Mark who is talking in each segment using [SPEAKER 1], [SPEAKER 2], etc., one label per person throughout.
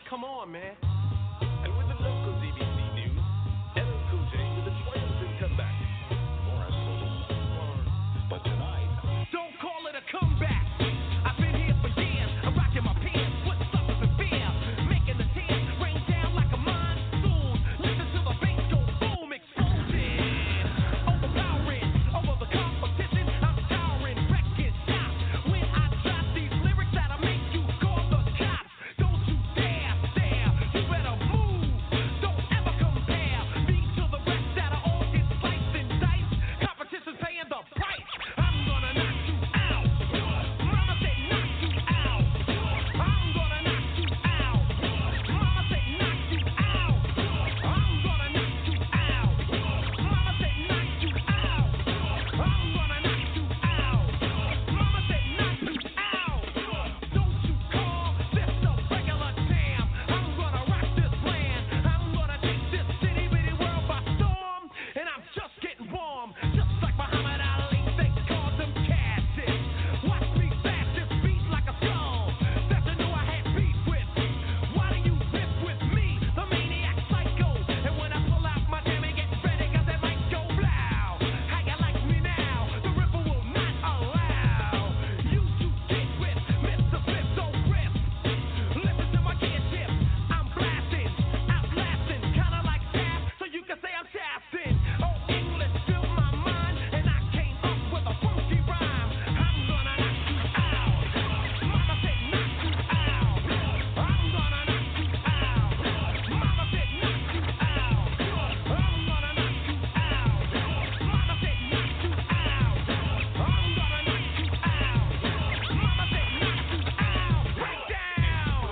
[SPEAKER 1] Come on, man. And with the local DBC news, LL Cool J with a triumphant comeback. Morris was a but tonight, don't call it a comeback. I've been here for years. I'm rocking my pants with suckers and fear, making the tears rain down like a monsoon. Listen to the bass go boom, exploding, overpowering over the competition. I'm towering, wrecking shop. When I drop these lyrics that'll make you call the cops. Don't you dare stare, you better move. Don't ever compare me to the rest that'll all get sliced and diced. Competition's paying the price. I'm gonna knock you out. Mama said knock you out. I'm gonna knock you out. Mama said knock you out. I'm gonna knock you out. Mama said knock you out. I'm gonna knock you out. Mama said knock you out. Don't you call this a regular jam. I'm gonna rock this land. I'm gonna take this city bitty world by storm. And I'm just getting warm. Just like Muhammad Ali, they called them Cassius. Watch me fast this beat like a skull. That's who I had beef with. Why do you riff with me, the maniac psycho? And when I pull out my jammy, get ready, cause it might go blow. How you like me now? The ripper will not allow you to get with Mr. Flip, so grip. Listen to my gear tip. I'm blasting, outlasting, kinda like Shaft, so you can say I'm shafting. Oh, English filled my mind, and I came up with a funky rhyme. I'm gonna knock you out. Mama said knock you out. I'm gonna knock you out. Mama said knock you out. I'm gonna knock you out. Mama said knock you out. I'm gonna knock you out. Mama said knock you out. Break down.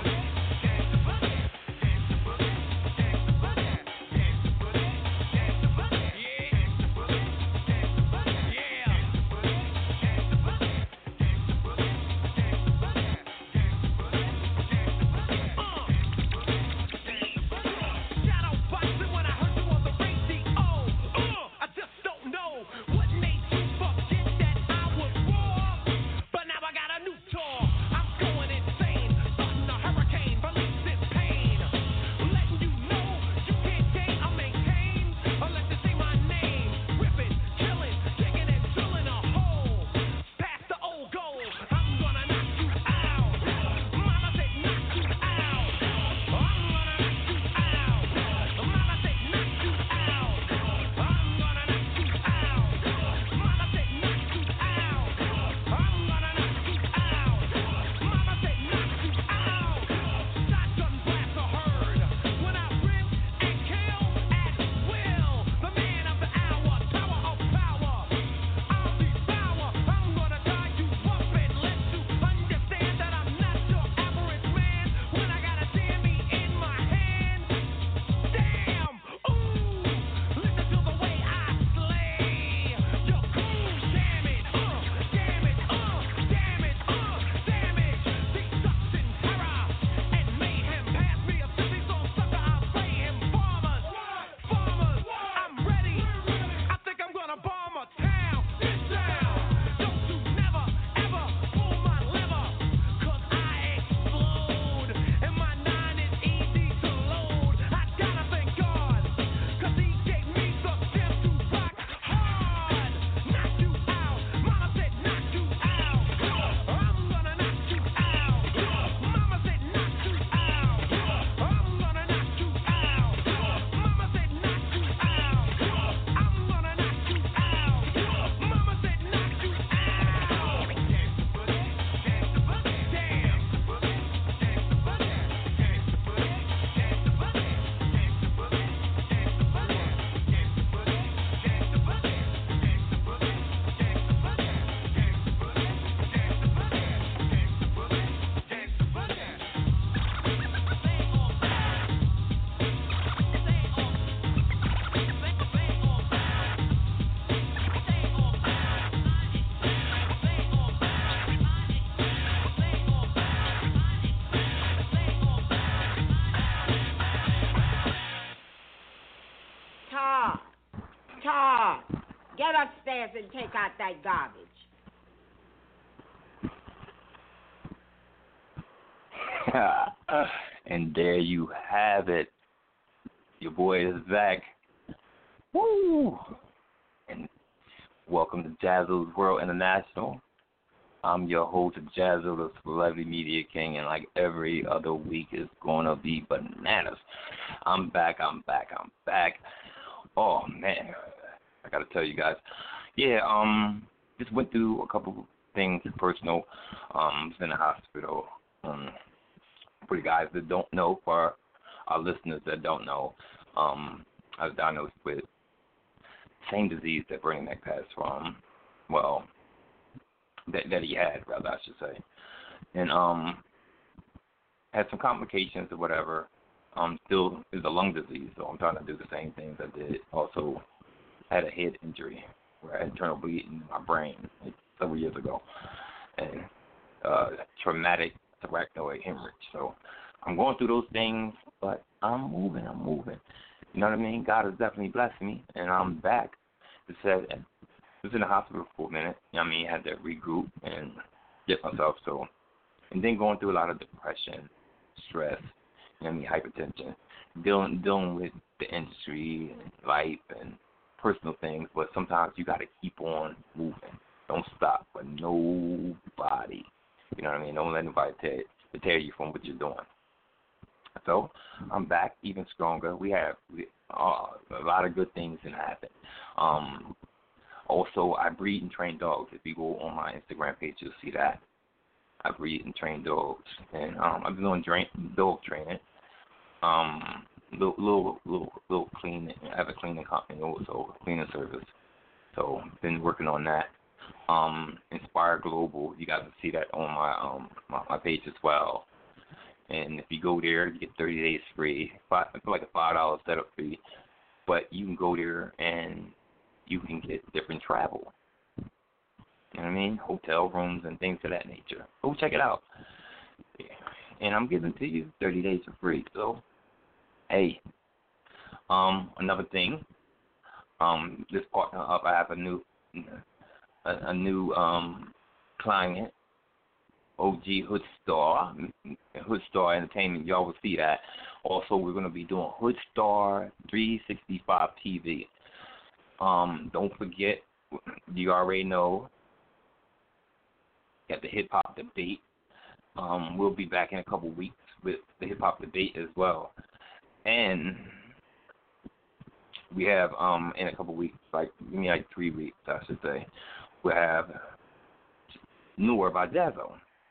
[SPEAKER 1] Shadow boxing when I heard you on the radio. I just don't know what made you forget that I was raw. But now I got a new tour. I'm going insane, starting a hurricane, release this pain. Letting you know you can't gain or maintain unless you say my name. Ripping, killing, digging and drilling a hole past the old goal. I'm gonna knock you out. Mama said knock you out. I'm gonna knock you out. Mama said knock you out. I'm gonna knock you out. Mama said knock you out. I'm gonna knock you out. Mama said knock you out. Shotgun blasts are heard when I rip and kill at will. The man of the hour, tower of power. I'll devour. I'm gonna tie you up and let you understand that I'm not your average man. When I got a jammy in my hand, damn, ooh, listen to the way I slay. You're cool, damn it, damage, damage, damage, destruction, terror, and mayhem. Pass me a city song sucker, I'll play him. Farmers, I'm ready. I think I'm gonna bomb a town. Get down. Don't you never, ever pull my lever, cause I explode. And my 9 is easy to load. I gotta thank God, cause he gave me the chance to rock hard. Knock you out. Mama said knock you out. I'm gonna knock you out. Mama said knock you out. I'm gonna knock you out. Mama said knock you out. I'm gonna knock you out. Mama said knock you out.
[SPEAKER 2] Todd, get upstairs and take out that garbage.
[SPEAKER 3] And there you have it. Your boy is back. Woo! And welcome to Jazzle's World International. I'm your host, Jazzle, the Celebrity Media King, and like every other week, it's going to be bananas. I'm back. Oh, man. I got to tell you guys. Yeah, just went through a couple things personal. Was in the hospital. For the guys that don't know, for our listeners that don't know, I was diagnosed with the same disease that Bernie Mac passed from. Well, that he had, rather, I should say. And had some complications or whatever. Still is a lung disease, so I'm trying to do the same things I did. Also had a head injury where I had internal bleeding in my brain like several years ago. And traumatic arachnoid hemorrhage. So I'm going through those things, but I'm moving. You know what I mean? God has definitely blessed me, and I'm back. It said I was in the hospital for a minute. You know what I mean? I had to regroup and get myself. So, and then going through a lot of depression, stress, you know what I mean, hypertension, dealing with the industry and life and personal things. But sometimes you got to keep on moving. Don't stop for nobody. You know what I mean? Don't let anybody tear you from what you're doing. So I'm back even stronger. We have a lot of good things that happen. Also, I breed and train dogs. If you go on my Instagram page, you'll see that. I breed and train dogs. And I've been doing dog training. Little cleaning. I have a cleaning company also, a cleaning service. So been working on that. Inspire Global, you guys can see that on my page as well. And if you go there, you get 30 days free. I feel like a $5 setup fee, but you can go there and you can get different travel. You know what I mean? Hotel rooms and things of that nature. Go check it out. Yeah. And I'm giving to you 30 days for free. So, hey, another thing. This partner up, I have a new client, OG Hood Star Entertainment. Y'all will see that. Also, we're going to be doing Hood Star 365 TV. Don't forget, you already know, got the hip hop debate. We'll be back in a couple weeks with the hip hop debate as well. And we have in a couple weeks, like 3 weeks, I should say. We'll have Newer by Jazzo.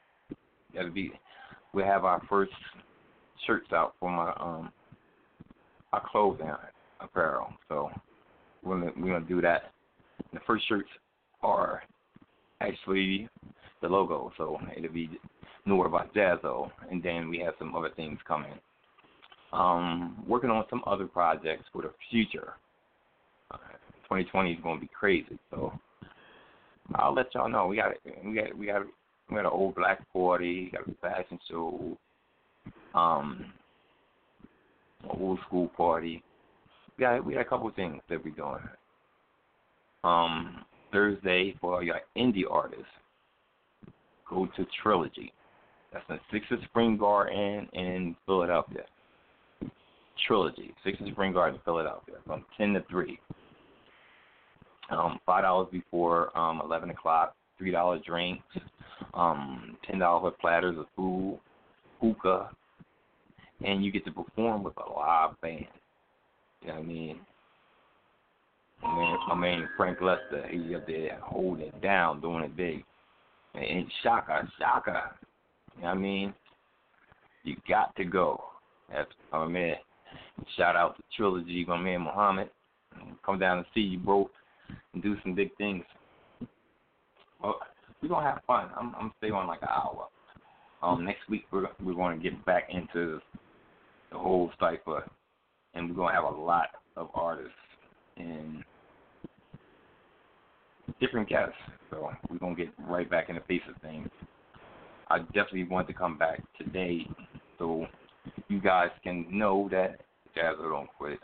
[SPEAKER 3] We'll have our first shirts out from our clothing apparel. So we're gonna do that. The first shirts are actually the logo, so it'll be Newer by Jazzo, and then we have some other things coming. Working on some other projects for the future. 2020 is gonna be crazy, so I'll let y'all know. We got an old black party, got a fashion show, an old school party. We got a couple of things that we're doing. Thursday for your indie artists, go to Trilogy. That's in 6th of Spring Garden in Philadelphia. Trilogy, 6th of Spring Garden, Philadelphia, from 10 to 3. $5 before 11 o'clock, $3 drinks, $10 platters of food, hookah, and you get to perform with a live band. You know what I mean? My man Frank Lester, he's up there holding it down, doing it big. And Shaka. You know what I mean? You got to go. That's my man. Shout out to Trilogy, my man Muhammad. Come down and see you, bro, and do some big things. Well, we're gonna have fun. I'm staying on like an hour. Next week we're going to get back into the whole cipher, and we're gonna have a lot of artists and different guests. So we're gonna get right back in the face of things. I definitely want to come back today, so you guys can know that Jazzo don't quit.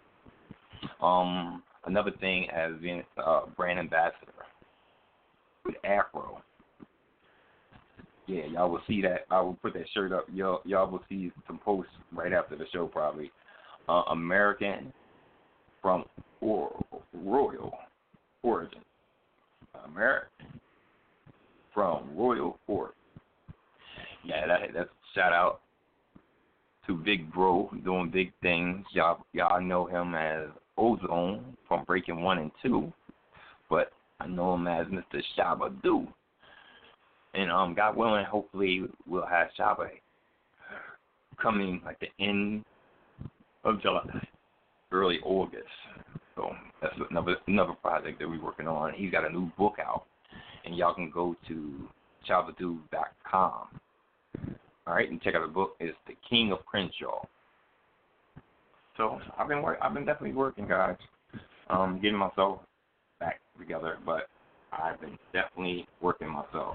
[SPEAKER 3] Another thing has been brand ambassador with Afro. Yeah, y'all will see that. I will put that shirt up. Y'all will see some posts right after the show probably. American from Royal Origin. American from Royal Origin. Yeah, that's a shout out to Big Bro doing big things. Y'all know him as Ozone from Breaking 1 and 2, but I know him as Mr. Shabba Do. And God willing, hopefully we'll have Shabba coming like the end of July, early August. So that's another project that we're working on. He's got a new book out, and y'all can go to shabadoo.com. All right, and check out the book. It's The King of Crenshaw. So I've been definitely working, guys, getting myself back together, but I've been definitely working myself.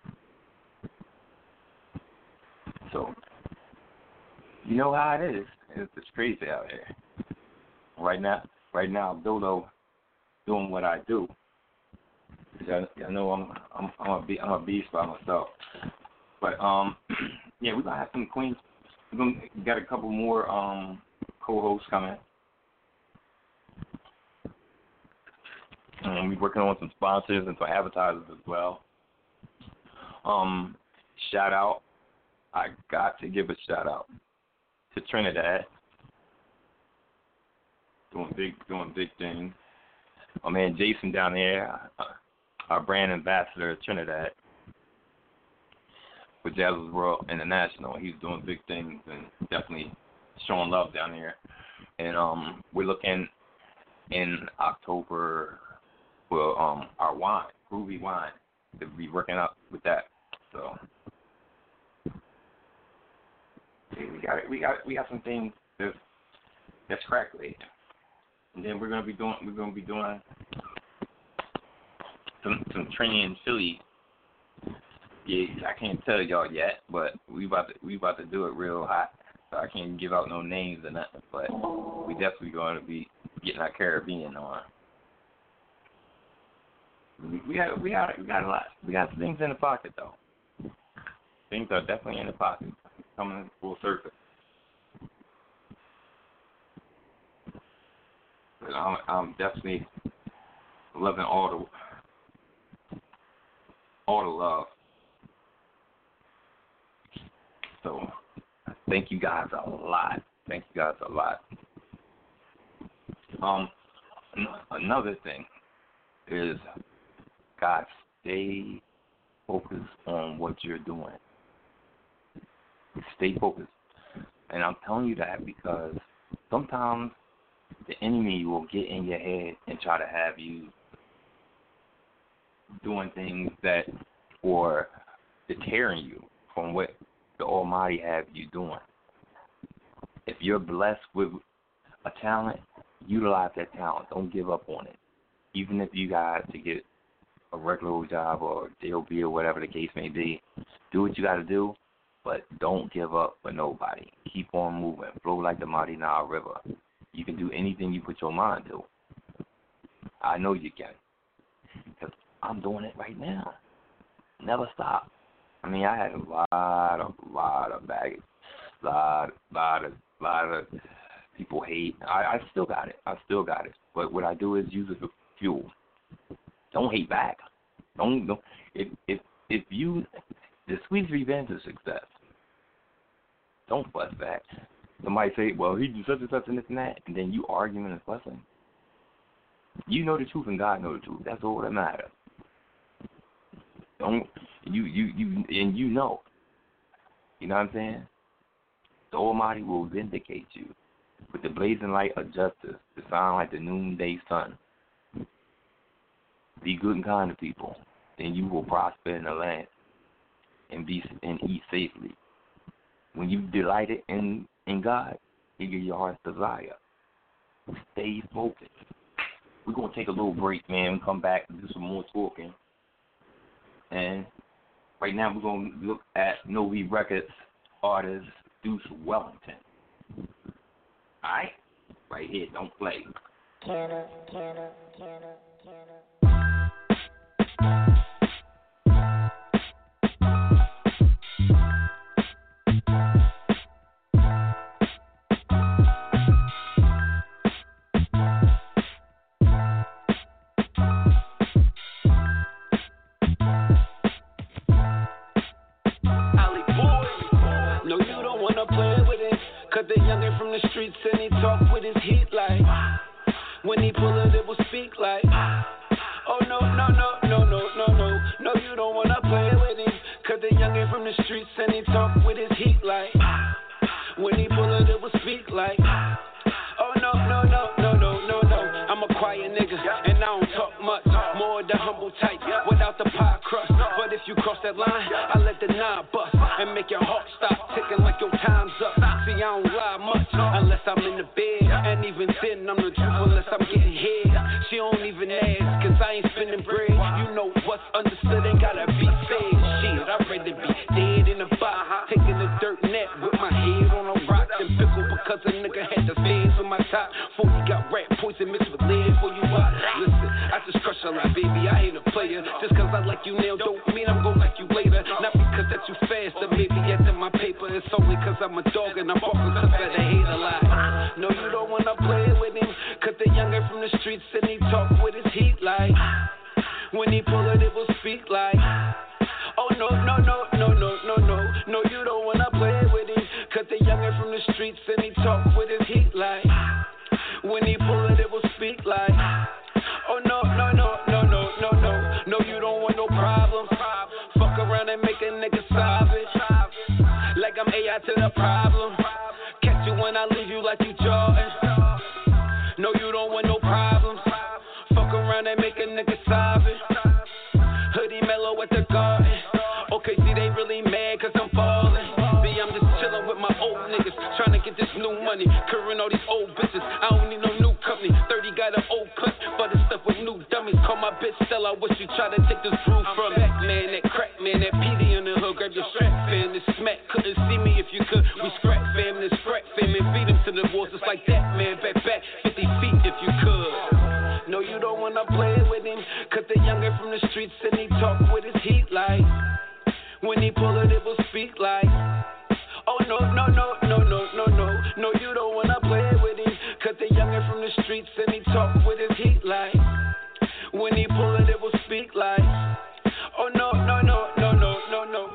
[SPEAKER 3] So you know how it is. It's crazy out here. Right now, Dodo doing what I do. I know I'm a beast by myself. But yeah, we're gonna have some queens. We got a couple more co-hosts coming. We're working on some sponsors and some advertisers as well. Shout out. I got to give a shout out to Trinidad. Doing big things. My man Jason down there, our brand ambassador at Trinidad with Jazz's World International. He's doing big things and definitely showing love down there. And we're looking in October for our wine, Groovy Wine, to be working up with that. So we got some things that's crackly. And then we're gonna be doing some training in Philly. Yeah, I can't tell y'all yet, but we about to do it real hot. So I can't give out no names or nothing, but we definitely going to be getting our Caribbean on. We got a lot. We got some things in the pocket though. Things are definitely in the pocket, coming full circle. But I'm definitely loving all the love. So thank you guys a lot. Another thing is, guys, stay focused on what you're doing. Stay focused. And I'm telling you that because sometimes the enemy will get in your head and try to have you doing things that, or deterring you from what the Almighty have you doing. If you're blessed with a talent, utilize that talent. Don't give up on it. Even if you got to get a regular job or JOB or whatever the case may be, do what you got to do, but don't give up for nobody. Keep on moving. Flow like the mighty Nile River. You can do anything you put your mind to. I know you can, because I'm doing it right now. Never stop. I mean, I had a lot of baggage, lot of people hate. I still got it. But what I do is use it for fuel. Don't hate back. Don't. If you, the sweetest revenge is success. Don't fuss back. Somebody say, well, he did such and such and this and that, and then you arguing and fussing. You know the truth and God know the truth. That's all that matters. Don't you know. You know what I'm saying? The Almighty will vindicate you with the blazing light of justice to shine like the noonday sun. Be good and kind to people, then you will prosper in the land and eat safely. When you delight in God, He gives your heart's desire. Stay focused. We're gonna take a little break, man. We come back and do some more talking. And right now we're gonna look at Novi Records artist Deuce Wellington. Alright? Right here, don't play.
[SPEAKER 2] Canna.
[SPEAKER 4] Cause the youngin' from the streets and he talk with his heat like. When he pull it, it will speak like. Oh no, no, no, no, no, no, no. No, you don't wanna play with him. Cause the youngin' from the streets and he talk with his heat like. When he pull it, it will speak like. Oh no, no, no, no, no, no, no. I'm a quiet nigga, and I don't talk much. More the humble type, without the pie crust. But if you cross that line, I let the nine bust and make your heart stop ticking like your time's up. See, I don't lie much unless I'm in the bed, and even then I'm the truth unless I'm getting head. She don't even ask, cause I ain't spending bread. You know what's understood ain't gotta be said. Shit, I'd rather be dead in a box, taking the dirt net with my head on a rock and pickle because a nigga had the feds on my top. 40 got rat poison mixed with lead for you out. Listen, I just crush a lot, baby, I ain't a player. Just cause I like you now don't mean I'm gon' like you later. Not because that you fast or maybe after my paper. It's only cause I'm a dog and I'm walking cause that I hate a lot. No, you don't wanna play with him, cause the youngin' from the streets and he talk with his heat like. When he pull it, it will speak like. Oh no, no, no, no, no, no, no. No, you don't wanna play with him, cause the youngin' from the streets and he talk with his heat like. When he pull it, it will speak like. Oh no, no, no, no, no, no, no. No, you don't want no problems. Fuck around and make a nigga savage. Like I'm AI to the problem. Catch you when I leave you like you Jordan. No, you don't want no problems. Fuck around and make a nigga savage. Hoodie mellow at the garden. Okay, see they really mad cause I'm falling. See, I'm just chillin' with my old niggas, trying to get this new money, curring all these old bitches. I don't need no new company. 30 got an old cut, but it's stuff with new dummies. Call my bitch Stella, I wish you try to take this groove from back, man, that crack, man, that PD in the hood. Grab your strap, fam, this smack. Couldn't see me if you could. We scrap, fam, this scrap, fam, and feed him to the walls just like that, man. Back, 50 feet if you could. No, you don't wanna play with him, cause the youngin' from the streets and he talk with his heat like. When he pull it, it will speak like. Oh no, no, no, no, no, no, no. No, you don't wanna play with him, cause the youngin' from the streets and he talk with his heat like. When he pull it, it will speak like. Oh no, no, no, no, no, no, no.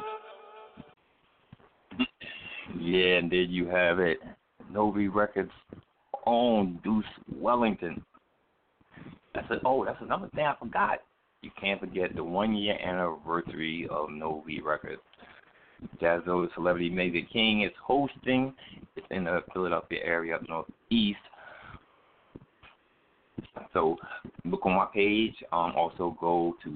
[SPEAKER 3] Yeah, and there you have it. Novi Records own Deuce Wellington. That's another thing I forgot. You can't forget the 1 year anniversary of Novi Records. Jaz-O, the Celebrity Major King, is hosting. It's in the Philadelphia area up northeast. So look on my page. Also go to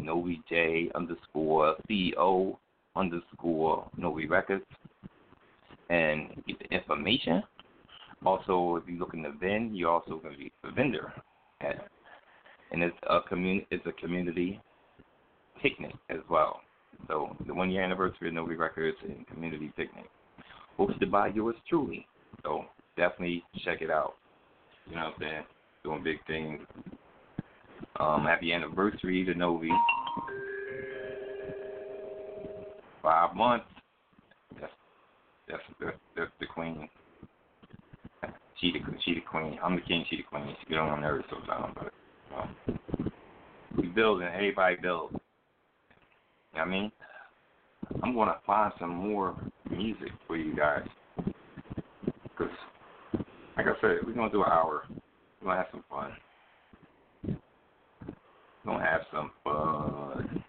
[SPEAKER 3] NoviJ_CEO_Novi Records and get the information. Also, if you look in the VIN, you're also going to be the vendor at it. And it's a community picnic as well. So the 1 year anniversary of Novi Records and community picnic, hosted by yours truly. So definitely check it out. You know what I'm saying? Doing big things. Happy anniversary to Novi. 5 months. That's the queen. She the queen. I'm the king. She the queen. She get on my nerves sometimes, but. We building, everybody builds. You know what I mean? I'm going to find some more music for you guys. Because, like I said, we're going to do an hour. We're going to have some fun. We're going to have some fun.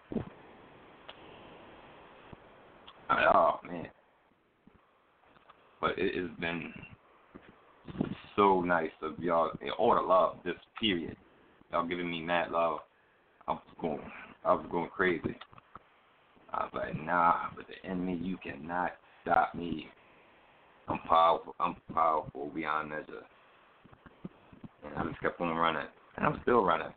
[SPEAKER 3] Oh, man. But it has been so nice of y'all, all the love, this period. Y'all giving me mad love. I was going crazy. I was like, nah, but the enemy, you cannot stop me. I'm powerful beyond measure. And I just kept on running. And I'm still running.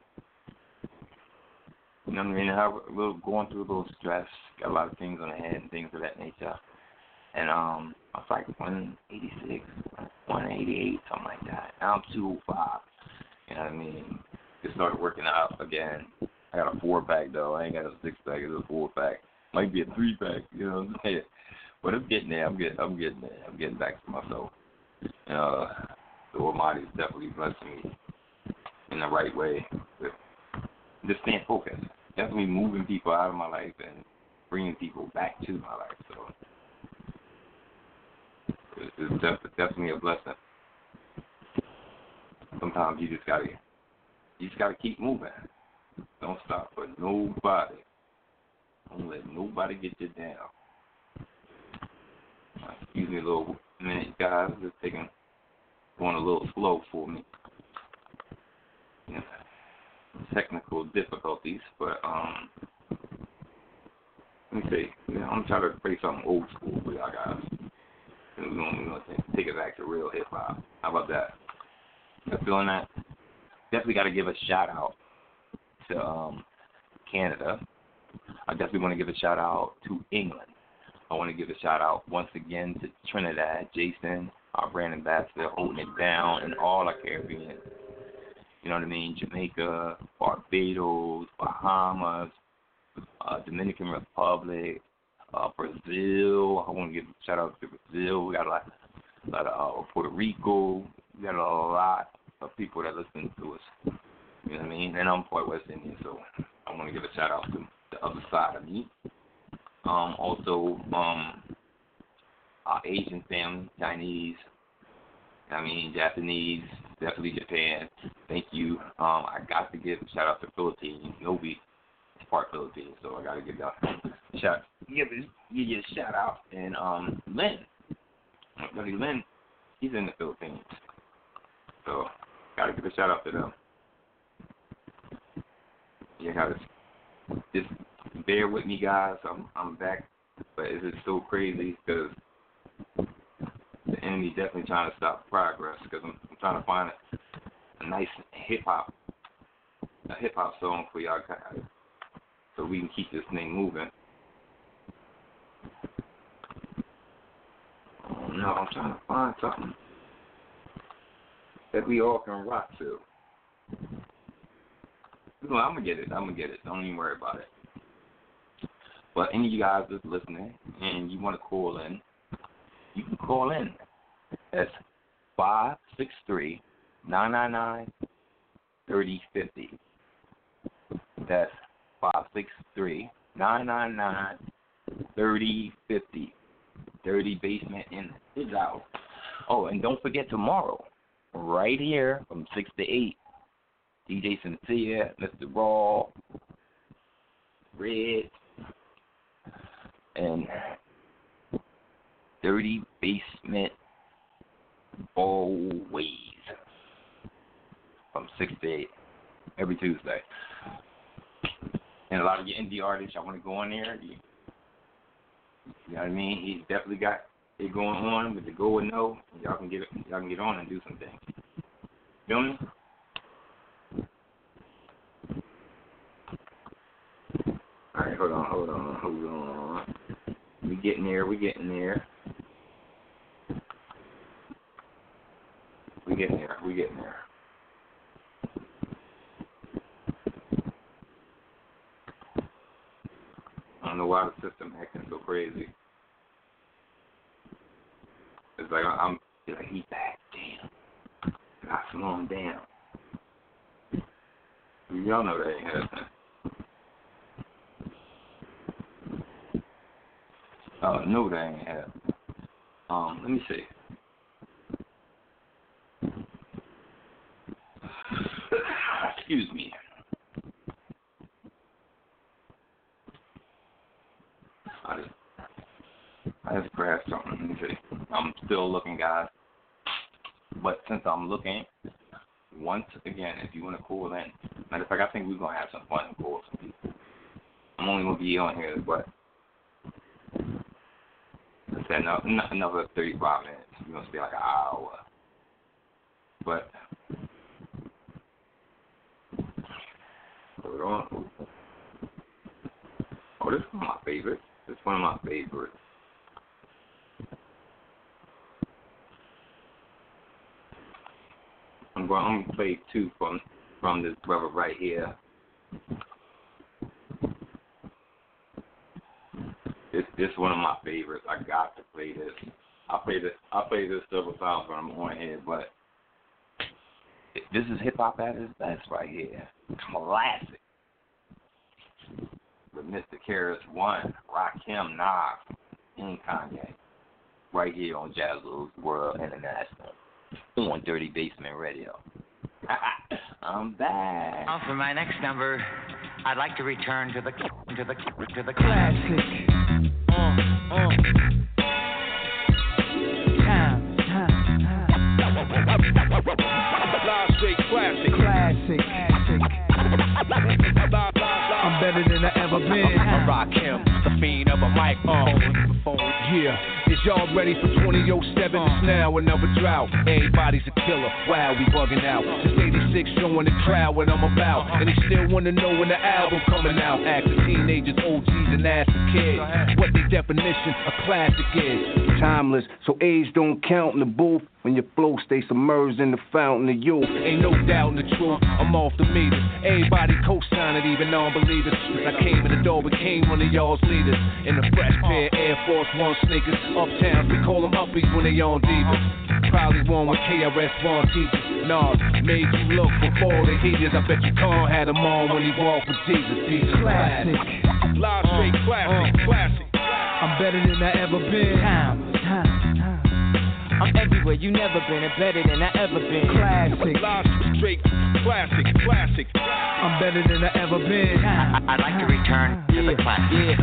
[SPEAKER 3] You know what I mean? Going through a little stress, got a lot of things on the head and things of that nature. And I was like 186, 188, something like that. Now I'm 205. You know what I mean? Just started working out again. I got a 4-pack though. I ain't got a 6-pack. It's a 4-pack. Might be a 3-pack. You know what I'm saying? But I'm getting there. I'm getting there. I'm getting back to myself. The Almighty is definitely blessing me in the right way. With just staying focused. Definitely moving people out of my life and bringing people back to my life. So is definitely a blessing. Sometimes you just gotta keep moving. Don't stop for nobody. Don't let nobody get you down. Excuse me a little minute, guys. Just going a little slow for me. Yeah. Technical difficulties, but let me see. Yeah, I'm trying to play something old school for y'all guys. We're gonna take it back to real hip hop. How about that? You feeling that? Definitely got to give a shout out to Canada. I definitely want to give a shout out to England. I want to give a shout out once again to Trinidad, Jason, our brand ambassador, holding it down in all our Caribbean. You know what I mean? Jamaica, Barbados, Bahamas, Dominican Republic, Brazil. I want to give a shout out to Brazil. We got a lot of Puerto Rico. We got a lot of people that listen to us. You know what I mean? And I'm part West Indian, so I want to give a shout out to the other side of me. Also, our Asian family, Chinese, Japanese, definitely Japan. Thank you. I got to give a shout out to Philippines. Nobi is part Philippines, so I got to give y'all a shout. Give you a shout out. And Lynn, buddy Lynn, he's in the Philippines, so got to give a shout out to them. You gotta just bear with me, guys. I'm back, but it's just so crazy because the enemy definitely trying to stop progress. Because I'm trying to find a nice hip hop song for y'all guys, so we can keep this thing moving. Oh, no, I'm trying to find something that we all can rock to. I'm gonna get it. Don't even worry about it. But any of you guys that's listening and you want to call in, you can call in. That's 563-999-3050. That's 563-999-3050. Dirty Basement is out. Oh, and don't forget tomorrow, right here from 6 to 8, DJ Sincere, Mr. Raw, Red, and Dirty Basement always from 6 to 8 every Tuesday. And a lot of your indie artists, y'all want to go in there. You know what I mean? He's definitely got it going on with the go and no. Y'all can get on and do some things. Feel me? All right, hold on. We getting there. I don't know why the system acting so crazy. It's like he's back. Damn. I slow him down. Y'all know that ain't happening. No, that ain't happening. Let me see. Excuse me. I just grabbed something. Let me see. I'm still looking, guys. But since I'm looking, once again, if you want to call in, matter of fact, I think we're going to have some fun and call some people. I'm only going to be on here, but another 35 minutes. We're going to stay like an hour. But, hold on. Oh, this is one of my favorites. I'm going to play two from this brother right here. This is one of my favorites. I got to play this. I play this several times when I'm on here, but this is hip hop at its best right here. Classic. With Mr. Karis One, Rakim, Nas, and Kanye. right here on Jazzles World International on Dirty Basement Radio. I'm back.
[SPEAKER 5] Now for my next number, I'd like to return to the
[SPEAKER 6] classic.
[SPEAKER 1] Live straight classic.
[SPEAKER 6] I'm better than I ever been.
[SPEAKER 1] I rock him, the fiend of a microphone. Yeah, is y'all ready for 2007? It's now another drought. Everybody's a killer. Wow, we bugging out. Since 86, showing the crowd what I'm about. And they still wanna know when the album coming out. Asking teenagers, OGs, and asking kids what the definition of classic is. Timeless, so age don't count in the booth. When your flow stay submerged in the fountain of youth. Ain't no doubt in the truth, I'm off the meters. Everybody co-sign it, even non-believers. Since I came in the door, became one of y'all's leaders. In the fresh pair of Air Force One sneakers. Uptowns, we call them uppies when they on divas. Probably one with KRS-One teachers. Nah, made you look before the heaters. I bet you Khan had them on when he walked with Jesus. These
[SPEAKER 6] classic.
[SPEAKER 1] Live straight classic.
[SPEAKER 6] I'm better than I ever been.
[SPEAKER 7] I'm everywhere you never been and better than I ever been.
[SPEAKER 6] Classic.
[SPEAKER 1] Live straight classic.
[SPEAKER 6] I'm better than I ever been.
[SPEAKER 5] I'd like to return to the classic.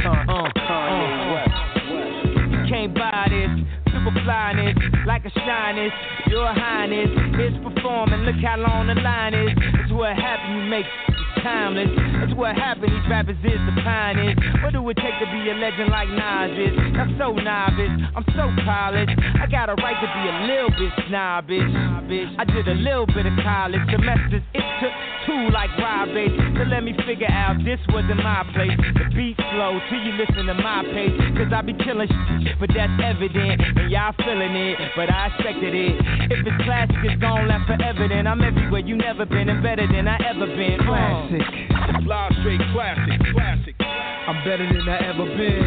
[SPEAKER 7] You can't buy this. Super flyness, like a shyness, your highness. It's performing, look how long the line is. It's what happened, you make timeless. That's what happened, these rappers is the pioneers. What do it take to be a legend like Nas is? I'm so novice, I'm so polished. I got a right to be a little bit snobbish. I did a little bit of college semesters. It took 2 like Rob Bates to let me figure out this wasn't my place. The beat slow till you listen to my pace. Cause I be killing shit, but that's evident. And y'all feeling it, but I expected it. If it's classic, it's gone last forever. Then I'm everywhere you never been and better than I ever been.
[SPEAKER 6] Classic.
[SPEAKER 1] Live straight classic.
[SPEAKER 6] I'm better than I ever been.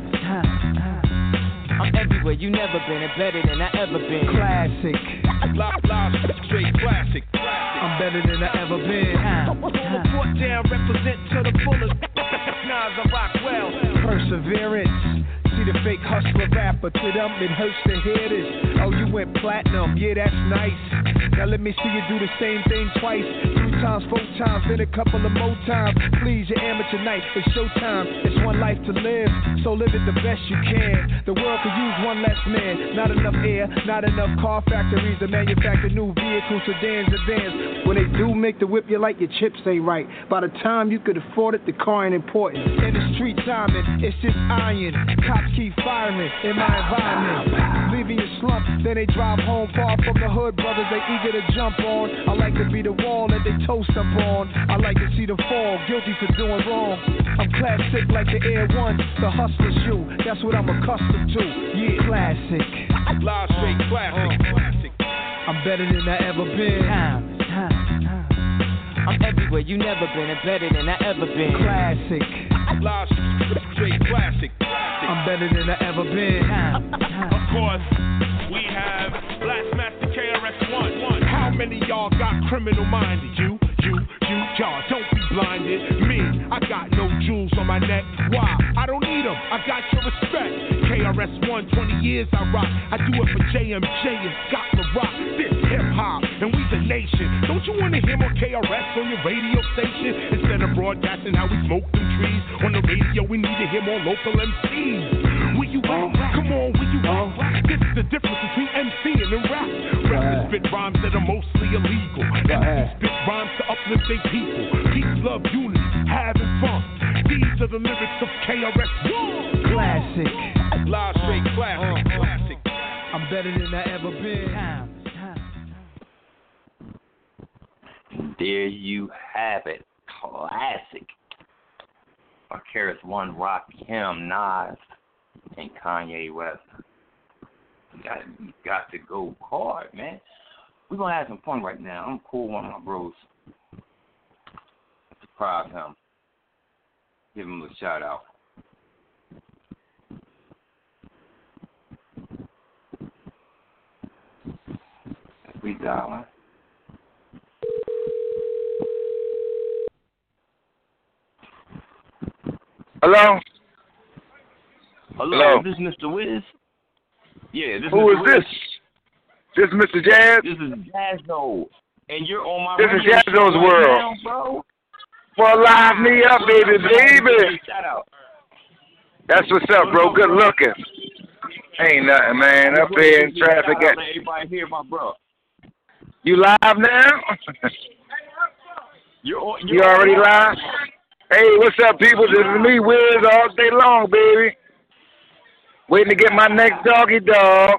[SPEAKER 7] I'm everywhere you never been and better than I ever been.
[SPEAKER 6] Classic.
[SPEAKER 1] Live straight classic.
[SPEAKER 6] I'm better than I ever been.
[SPEAKER 1] Report down, represent to the fullest. Nas, I rock well.
[SPEAKER 6] Perseverance. See the fake hustler rapper, to them it hurts to hear this. Oh, you went platinum, yeah, that's nice. Now let me see you do the same thing twice. 3 times, 4 times, then a couple of more times. Please, your amateur night, it's showtime. It's one life to live, so live it the best you can. The world could use one less man. Not enough air, not enough car factories to manufacture new vehicles, sedans, and vans. When they do make the whip, you like your chips ain't right. By the time you could afford it, the car ain't important. In the street timing, it's just iron. Cops keep firing in my environment. Leaving your slump, then they drive home far from the hood. Brothers, they eager to jump on. I like to be the wall that they toast up on. I like to see them fall, guilty for doing wrong. I'm classic like the Air One, the hustler's you. That's what I'm accustomed to. Yeah, classic.
[SPEAKER 1] Live straight classic.
[SPEAKER 6] I'm better than I ever been.
[SPEAKER 7] I'm everywhere you never been and better than I ever been.
[SPEAKER 6] Classic.
[SPEAKER 1] Live straight classic.
[SPEAKER 6] I'm better than I ever been.
[SPEAKER 1] Of course, we have Blastmaster KRS-One. How many y'all got criminal minded? You, y'all, don't be blinded. Me, I got no jewels on my neck. Why? I don't need them. I got your respect. KRS-One, 20 years I rock. I do it for JMJ and Scott La Rock. This hip hop, and we the nation. Don't you want to hear more KRS on your radio station? Instead of broadcasting how we smoke them trees on the radio, we need to hear more local MCs. Where you at? Come on, where you at? This is the difference between MCing and rap. Rappers spit rhymes that are mostly illegal. MCs spit rhymes to uplift their people. Peace, love, unity, having fun. These are the lyrics of KRS-One.
[SPEAKER 6] Classic.
[SPEAKER 1] Live straight classic.
[SPEAKER 6] I'm better than I ever been.
[SPEAKER 3] There you have it. Classic. KRS-One, Rakim, Nas, and Kanye West. You got to go hard, man. We're going to have some fun right now. I'm cool with one of my bros. Surprise him. Give him a shout out. We dialing.
[SPEAKER 8] Hello?
[SPEAKER 3] Hello, is this Mr. Wiz? Yeah, this
[SPEAKER 8] Who is
[SPEAKER 3] Mr.
[SPEAKER 8] this? This is Mr. Jazz?
[SPEAKER 3] This is Jazzo. And you're on my
[SPEAKER 8] This is
[SPEAKER 3] radio show
[SPEAKER 8] Jazzo's
[SPEAKER 3] right
[SPEAKER 8] World.
[SPEAKER 3] now, bro.
[SPEAKER 8] For live me up, baby.
[SPEAKER 3] Shout out.
[SPEAKER 8] That's what's up, bro. Good looking. Ain't nothing, man. Up here in traffic.
[SPEAKER 3] Let everybody hear my bro.
[SPEAKER 8] You live now?
[SPEAKER 3] You
[SPEAKER 8] already live? Hey, what's up, people? This is me, Wiz, all day long, baby. Waiting to get my next doggy dog.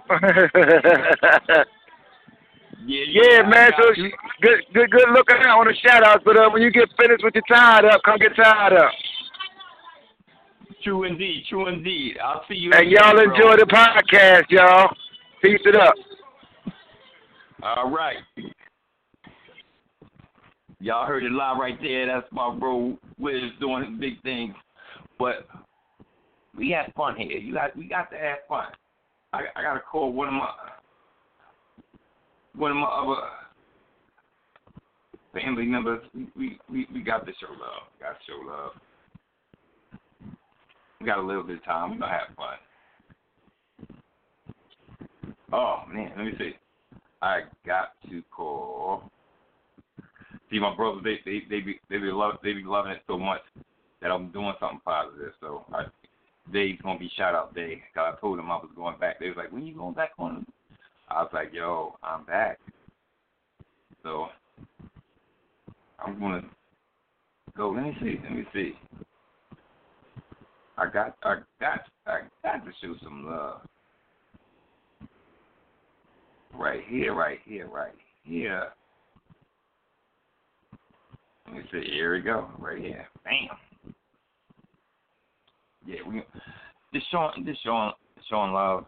[SPEAKER 8] Yeah, man. So good looking out on the shout outs. But when you get finished with your tied up, come get tied up.
[SPEAKER 3] True indeed. I'll see you.
[SPEAKER 8] And y'all enjoy the podcast, y'all. Peace it up.
[SPEAKER 3] All right. Y'all heard it live right there. That's my bro Wiz doing big things. But we had fun here. We got to have fun. I got to call one of my other family members. We got to show love. Got to show love. We got a little bit of time. We're going to have fun. Oh, man, let me see. I got to call. See, my brothers, they be loving it so much that I'm doing something positive. So Dave's going to be shout out day. I told them I was going back. They was like, when you going back on? I was like, yo, I'm back. So I'm going to go. Let me see. I got to show some love. Right here. Let me see. Here we go. Right here. Bam. Yeah, we just showing love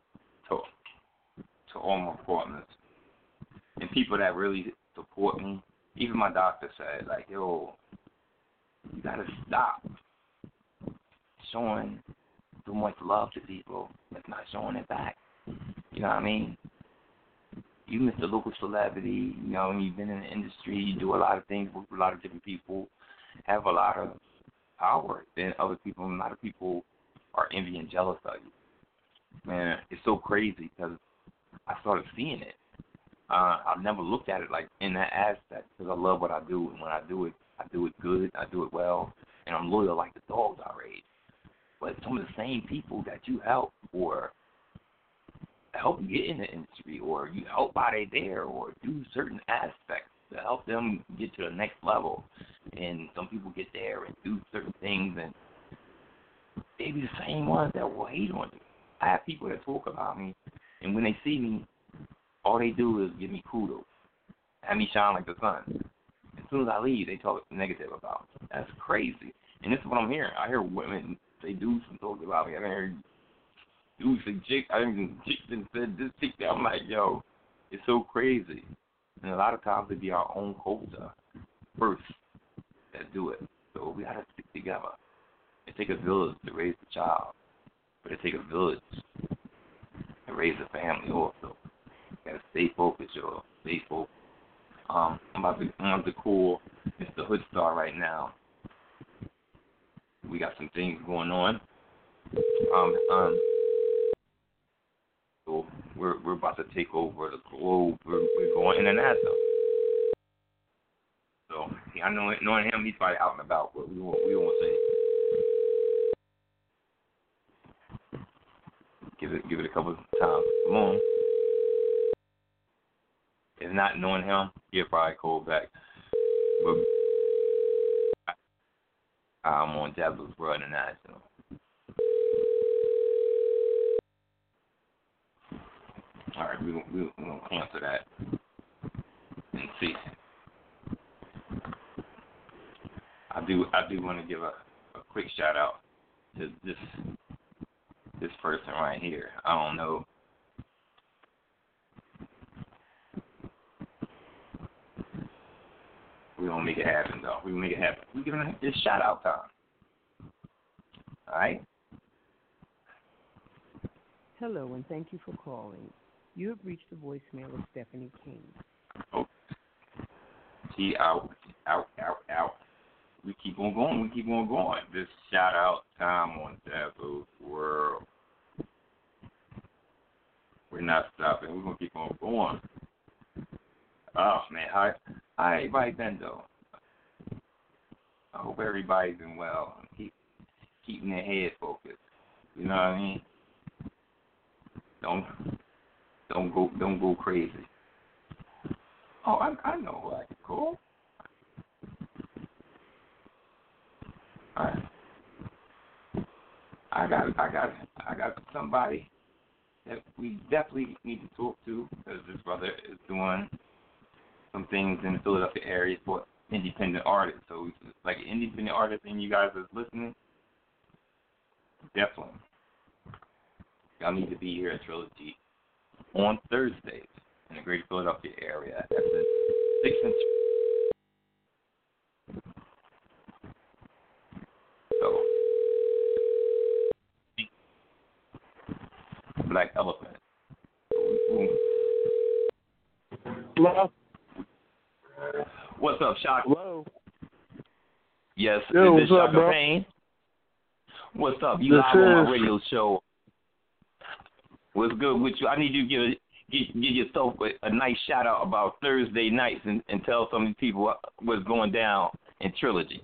[SPEAKER 3] to all my partners and people that really support me. Even my doctor said, like, yo, you gotta stop showing too much love to people that's not showing it back. You know what I mean? You, Mr. Local Celebrity, you know, you've been in the industry, you do a lot of things with a lot of different people, have a lot of power than other people. A lot of people are envy and jealous of you. Man, it's so crazy because I started seeing it. I've never looked at it like in that aspect because I love what I do, and when I do it good, I do it well, and I'm loyal like the dogs I raise. But some of the same people that you help or help get in the industry or you help while they're there or do certain aspects to help them get to the next level. And some people get there and do certain things and they be the same ones that will hate on you. I have people that talk about me and when they see me, all they do is give me kudos. Have me shine like the sun. As soon as I leave, they talk negative about me. That's crazy. And this is what I'm hearing. I hear women say dudes and talk about me. I hear dudes say chicks. I even chicks and said this chick that. I'm like, yo, it's so crazy. And a lot of times it be our own culture first that do it. So we gotta stick together. It takes a village to raise a child, but it takes a village to raise a family also. You gotta stay focused, y'all. Stay focused. I'm about to call Mr. Hoodstar right now. We got some things going on. So we're about to take over the globe. We're going international. So I knowing him, he's probably out and about, but we won't say. Give it a couple of times. Come on. If not knowing him, he'll probably call back. But I'm on Jazzo's World International. All right, we're gonna cancel that and see. I do want to give a quick shout out to this person right here. I don't know. We're gonna make it happen though. We're gonna make it happen. We're giving this shout out time. Alright?
[SPEAKER 9] Hello and thank you for calling. You have reached the voicemail of Stephanie King.
[SPEAKER 3] Oh. She out. We keep on going. This shout out time on Jazzo's World. We're not stopping. We're gonna keep on going. Oh man, how everybody been though? I hope everybody's been well. Keeping their head focused. You know what I mean? Don't go crazy. Oh, I know I can call. I got somebody that we definitely need to talk to, because this brother is doing some things in the Philadelphia area for independent artists. So, like independent artists, and you guys are listening, definitely, y'all need to be here at Trilogy on Thursdays in the Greater Philadelphia area at the 6th and so Black Elephant.
[SPEAKER 10] Hello?
[SPEAKER 3] What's up, Shock?
[SPEAKER 10] Hello?
[SPEAKER 3] Yes,
[SPEAKER 10] Yo,
[SPEAKER 3] is this
[SPEAKER 10] what's up,
[SPEAKER 3] Shaka
[SPEAKER 10] bro?
[SPEAKER 3] Payne? What's up? You
[SPEAKER 10] This
[SPEAKER 3] live on my
[SPEAKER 10] is.
[SPEAKER 3] radio show. What's good with you? I need you to give yourself a nice shout out about Thursday nights and tell some of the people what's going down in Trilogy.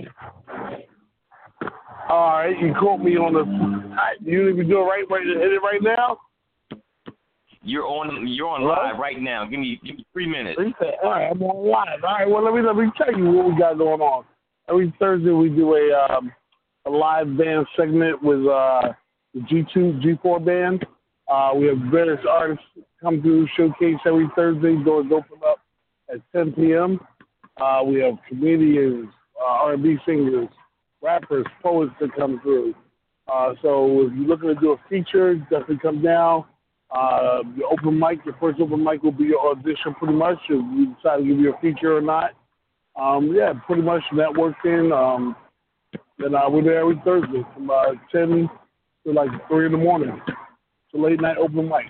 [SPEAKER 10] All right, you caught me on the. You need me to do it hit it right now?
[SPEAKER 3] You're on live right now. Give me 3 minutes.
[SPEAKER 10] All right, I'm on live. All right, well let me tell you what we got going on. Every Thursday we do a live band segment with the G4 band. We have various artists come through, showcase every Thursday. Doors open up at 10 p.m. We have comedians, R&B singers, rappers, poets that come through. So if you're looking to do a feature, definitely come down. Your open mic, your first open mic will be your audition pretty much. If you decide to give you a feature or not. Yeah, pretty much networking. And we're there every Thursday from 10 to like 3 in the morning. It's a late night open mic.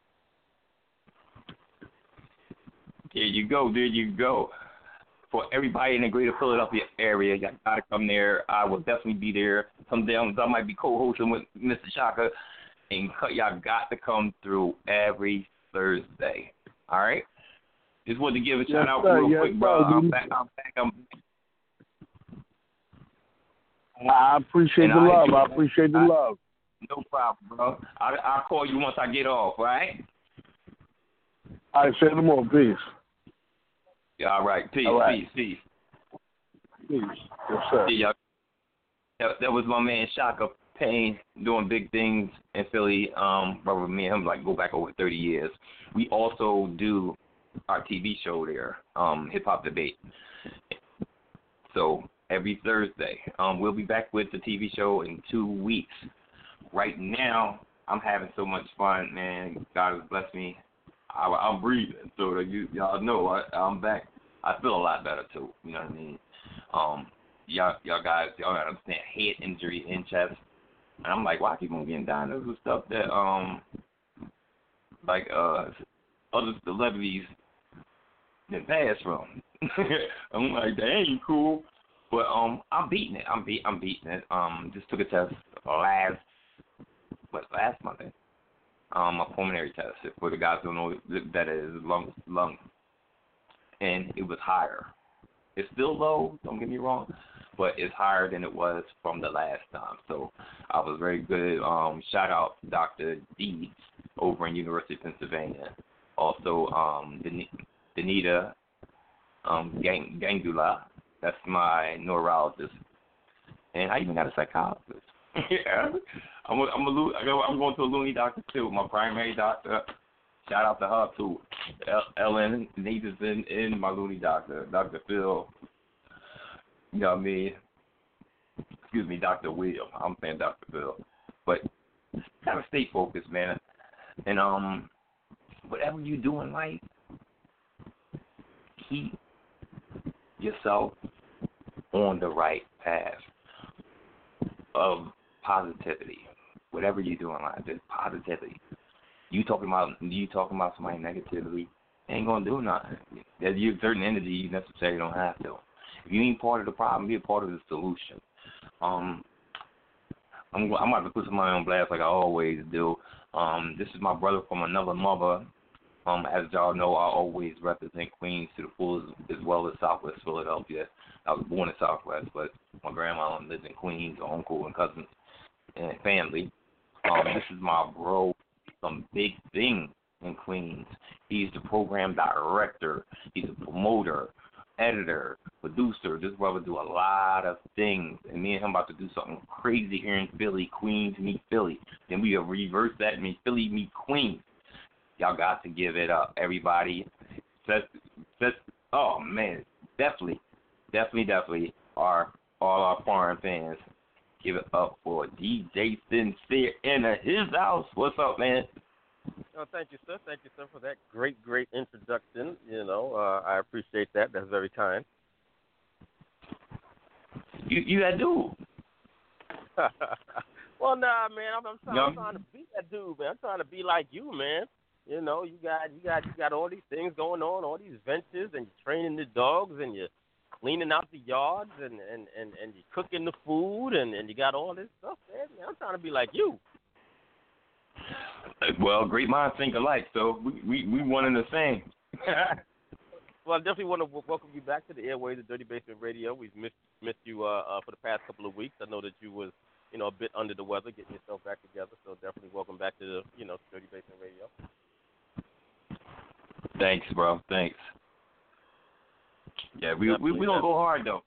[SPEAKER 3] There you go. For everybody in the Greater Philadelphia area, you gotta come there. I will definitely be there. Some days I might be co-hosting with Mr. Shaka, and y'all got to come through every Thursday. All right. Just wanted to give a shout out real quick, bro. I'm back.
[SPEAKER 10] I appreciate the love. I appreciate the love.
[SPEAKER 3] No problem, bro. I'll call you once I get off. All right.
[SPEAKER 10] All right, say no more. Peace.
[SPEAKER 3] Yeah, all right. Peace.
[SPEAKER 10] All right.
[SPEAKER 3] Peace.
[SPEAKER 10] Yes, sir.
[SPEAKER 3] Yeah, that was my man Shaka Payne doing big things in Philly. Brother, me and him go back over 30 years. We also do our TV show there, Hip Hop Debate. So every Thursday, we'll be back with the TV show in 2 weeks. Right now, I'm having so much fun, man. God has blessed me. I'm breathing, so that y'all know I'm back. I feel a lot better too. You know what I mean? Y'all guys, y'all gotta understand head injury in chest, and I'm like, why I keep on getting diagnosed with stuff that other celebrities that pass from. I'm like, that ain't cool, but I'm beating it. I'm beating it. Just took a test last Monday. A pulmonary test. For the guys who don't know, that is lung, and it was higher. It's still low, don't get me wrong, but it's higher than it was from the last time. So I was very good. Shout out Dr. Deeds over in University of Pennsylvania. Also, Danita Gangula. That's my neurologist, and I even got a psychologist. Yeah. I'm going to a loony doctor too. My primary doctor. Shout out to her too. Ellen Needs is in my loony doctor. Dr. Phil. You know what I mean? Excuse me, Dr. William. I'm saying Dr. Phil. But gotta stay focused, man. And whatever you do in life, keep yourself on the right path of positivity. Whatever you do in life, just positivity. You talking about somebody negatively, ain't gonna do nothing. There's certain energy you necessarily don't have to. If you ain't part of the problem, be a part of the solution. I'm about to put somebody on blast like I always do. This is my brother from another mother. As y'all know, I always represent Queens to the fullest, as well as Southwest Philadelphia. I was born in Southwest, but my grandma lives in Queens, uncle and cousins and family. This is my bro, some big thing in Queens. He's the program director. He's a promoter, editor, producer. This brother do a lot of things, and me and him about to do something crazy here in Philly. Queens meet Philly. Then we reverse that and meet Philly meet Queens. Y'all got to give it up, everybody. Oh man, definitely, all our foreign fans, give it up for DJ Sincere in his house. What's up, man?
[SPEAKER 11] Oh, thank you, sir. Thank you, sir, for that great introduction. I appreciate that. That's very kind.
[SPEAKER 3] You that dude.
[SPEAKER 11] Well, nah, man. I'm trying to be that dude, man. I'm trying to be like you, man. You got all these things going on, all these ventures, and you're training the dogs, and you're cleaning out the yards, and you're cooking the food, and you got all this stuff, man. I'm trying to be like you.
[SPEAKER 3] Well, great minds think alike, so we one and the same.
[SPEAKER 11] Well, I definitely want to welcome you back to the airways of Dirty Basement Radio. We've missed you for the past couple of weeks. I know that you was, a bit under the weather, getting yourself back together. So definitely welcome back to the, Dirty Basement Radio.
[SPEAKER 3] Thanks, bro. Thanks. Yeah, we gonna go hard though.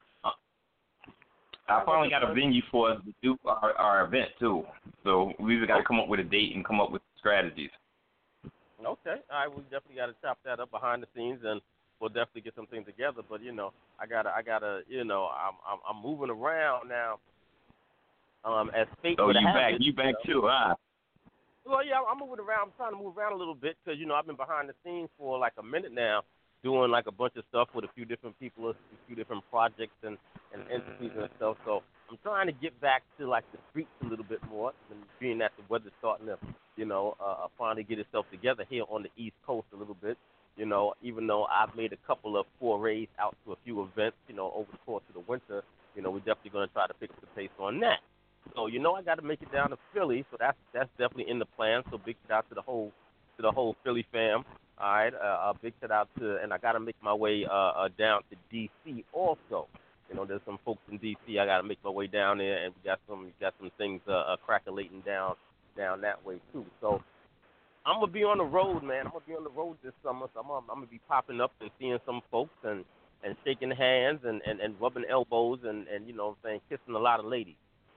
[SPEAKER 3] I finally got a venue for us to do our event too. So we got to come up with a date and come up with strategies.
[SPEAKER 11] Okay, all right. We definitely got to chop that up behind the scenes, and we'll definitely get some things together. But I gotta, I'm moving around now. As fate would have it.
[SPEAKER 3] You back too, huh?
[SPEAKER 11] Well, yeah, I'm moving around. I'm trying to move around a little bit because I've been behind the scenes for like a minute now, doing like a bunch of stuff with a few different people, a few different projects and entities and stuff. So I'm trying to get back to like the streets a little bit more, and being that the weather's starting to, finally get itself together here on the East Coast a little bit. Even though I've made a couple of forays out to a few events, over the course of the winter, we're definitely going to try to pick up the pace on that. So I got to make it down to Philly, so that's definitely in the plan. So big shout out to the whole Philly fam. All right, a big shout out to, and I got to make my way down to D.C. also. There's some folks in D.C. I got to make my way down there, and we got some things crackulating down that way too. So I'm gonna be on the road, man. I'm gonna be on the road this summer. So I'm gonna be popping up and seeing some folks and shaking hands and rubbing elbows and kissing a lot of ladies.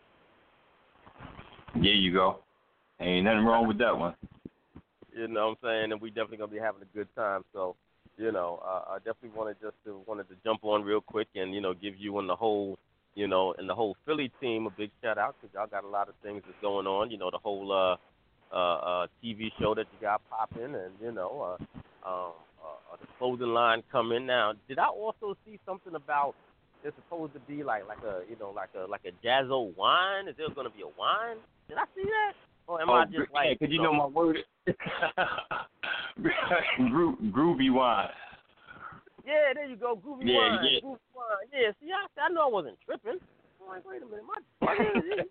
[SPEAKER 3] There you go. Ain't nothing wrong with that one.
[SPEAKER 11] You know what I'm saying? And we definitely going to be having a good time. So, I definitely wanted to jump on real quick and, give you and the whole, and the whole Philly team a big shout out because y'all got a lot of things that's going on. The whole TV show that you got popping and, the clothing line coming. Now, did I also see something about there's supposed to be like a Jazzo wine? Is there going to be a wine? Did I see that? Or am I just like?
[SPEAKER 3] Because my word. Groovy wine.
[SPEAKER 11] Yeah, there you go, groovy wine. Yeah. Groovy wine. Yeah, see, I know I wasn't tripping. I'm like, wait a minute,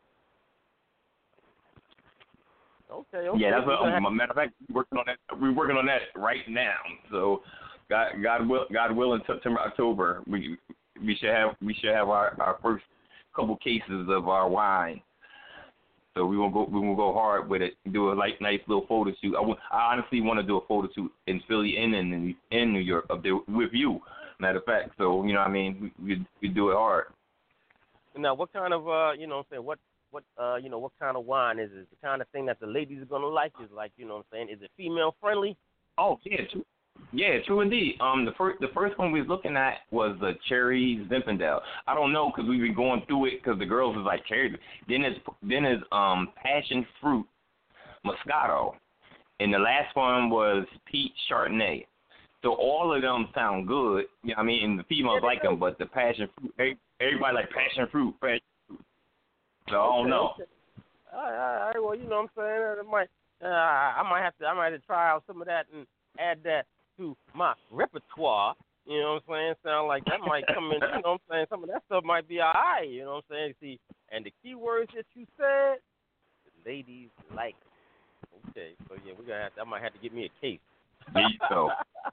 [SPEAKER 11] Okay.
[SPEAKER 3] Yeah, that's what. Matter of fact, we're working on that right now. So, God willing, September, October, we should have our first couple cases of our wine. So we will go hard with it. Do a nice little photo shoot. I honestly want to do a photo shoot in Philly and in New York up there with you. Matter of fact, so what we do it hard.
[SPEAKER 11] Now, what kind of what kind of wine is it? The kind of thing that the ladies are gonna like is like, is it female friendly?
[SPEAKER 3] Oh yeah, true indeed. The first one we was looking at was the Cherry Zinfandel. I don't know because we've been going through it because the girls is like cherry. Then is passion fruit Moscato, and the last one was peach Chardonnay. So all of them sound good. And the females like them, but the passion fruit, everybody like passion fruit. So I don't know.
[SPEAKER 11] Okay. All right. Well, you know what I'm saying. I might have to try out some of that and add that to my repertoire. You know what I'm saying? Sound like that might come in. You know what I'm saying? Some of that stuff might be all right. You know what I'm saying? See, and the key words that you said, the ladies like. Okay. So yeah, I might have to get me a case.
[SPEAKER 3] There you go.